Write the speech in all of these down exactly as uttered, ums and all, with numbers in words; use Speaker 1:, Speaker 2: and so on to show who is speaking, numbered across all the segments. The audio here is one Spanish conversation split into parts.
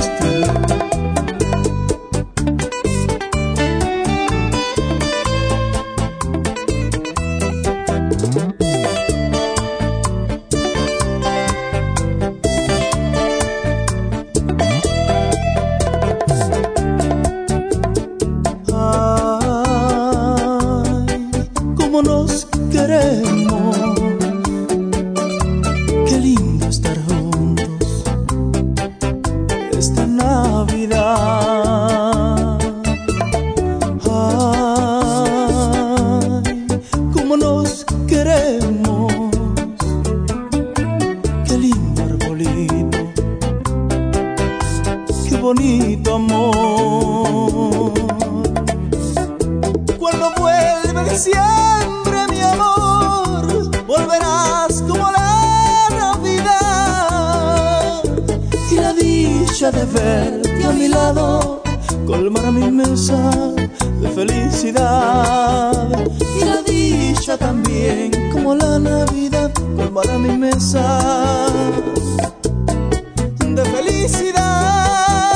Speaker 1: estilo. Nos queremos, qué lindo estar juntos esta Navidad. Ay, cómo nos queremos, qué lindo arbolito, qué bonito amor. Cuando vuelve diciembre, mi amor, volverás como la Navidad, y la dicha de verte a mi lado colmará mi mesa de felicidad. Y la dicha también, como la Navidad, colmará mi mesa de felicidad.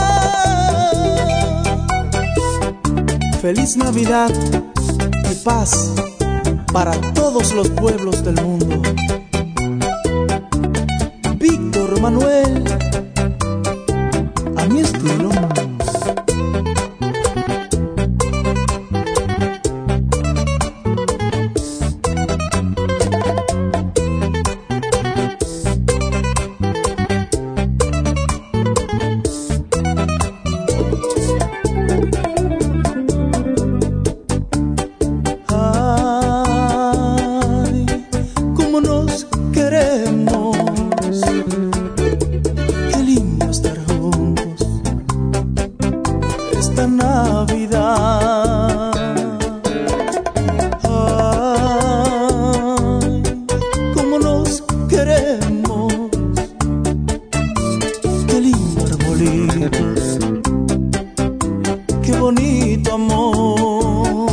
Speaker 1: Feliz Navidad y paz para todos los pueblos del mundo. Víctor Manuel, a mi estilo. Esta Navidad, ay, cómo nos queremos, qué lindo arbolito, qué bonito amor.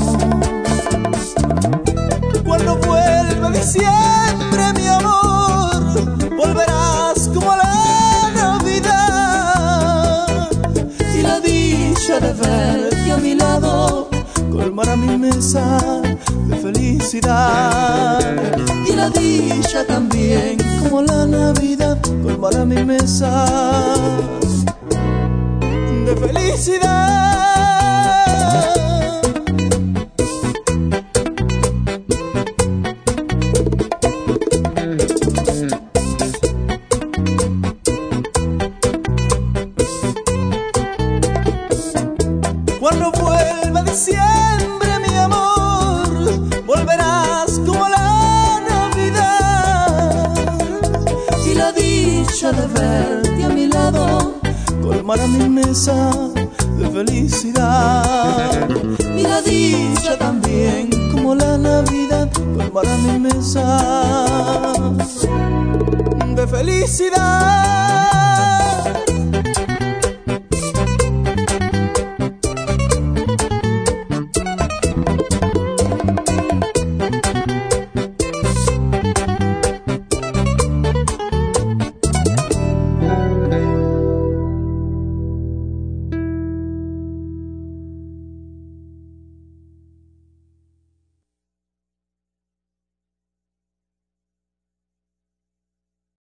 Speaker 1: Cuando vuelva diciembre, mi amor, volverás como la Navidad, y la dicha de verte a mi lado colmará mi mesa de felicidad. Y la dicha también, como la Navidad, colmará mi mesa de felicidad. Cuando vuelva diciembre, mi amor, volverás como la Navidad, y la dicha de verte a mi lado colmará mi mesa de felicidad. Y la dicha también, como la Navidad, colmará mi mesa de felicidad.